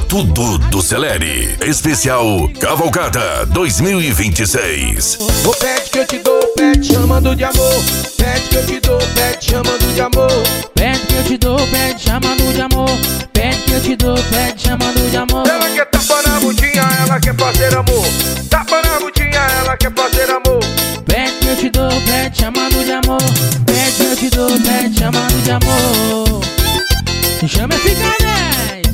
tudo do Celere. Especial Cavalcada 2026. O pet que eu te dou, pet chamando de amor. Pet que eu te dou, pet chamando de amor. Pet que eu te dou, pet chamando de amor. Pet que eu te dou, pet chamando de amor. Ela quer tapa na bundinha, ela quer fazer amor. Tapa na bundinha, ela quer fazer amor. Pet que eu te dou, pet chamando de amor. Pet que eu te dou, pet chamando de amor. Chama F10.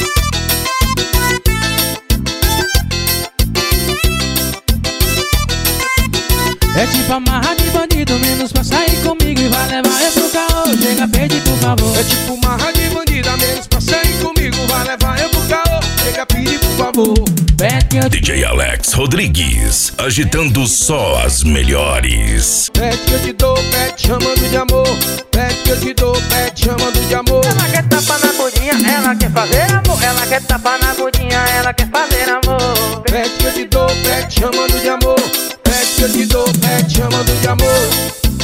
É tipo amarra de bandido, menos pra sair comigo e vai levar eu pro caô. Chega, pede por favor. É tipo marra de bandida, menos pra sair comigo, vai levar eu pro caô. Chega, pede por favor. Pet que eu te DJ Alex Rodrigues, agitando só as melhores. Pet que eu te dou, pet chamando de amor. Pet que eu te dou, pet chamando de amor. Ela quer tapar na bundinha, ela quer fazer amor. Ela quer tapar na bundinha, ela quer fazer amor. Pet que eu te dou, pet chamando de amor. Pet que eu te dou, pet chamando de amor.